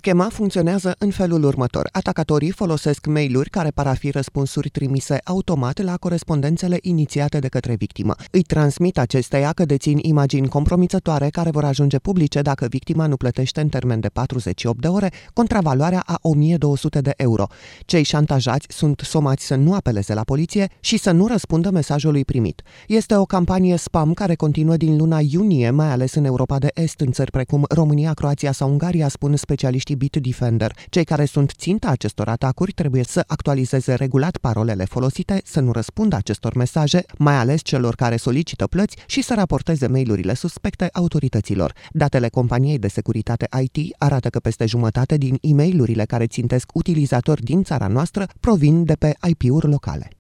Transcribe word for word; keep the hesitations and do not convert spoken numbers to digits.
Schema funcționează în felul următor. Atacatorii folosesc mail-uri care par a fi răspunsuri trimise automat la corespondențele inițiate de către victimă. Îi transmit acesteia că dețin imagini compromițătoare care vor ajunge publice dacă victima nu plătește în termen de patruzeci și opt de ore contravaloarea a o mie două sute de euro. Cei șantajați sunt somați să nu apeleze la poliție și să nu răspundă mesajului primit. Este o campanie spam care continuă din luna iunie, mai ales în Europa de Est, în țări precum România, Croația sau Ungaria, spun specialiștii Bitdefender. Cei care sunt ținta acestor atacuri trebuie să actualizeze regulat parolele folosite, să nu răspundă acestor mesaje, mai ales celor care solicită plăți, și să raporteze mail-urile suspecte autorităților. Datele companiei de securitate I T arată că peste jumătate din e-mail-urile care țintesc utilizatori din țara noastră provin de pe I P-uri locale.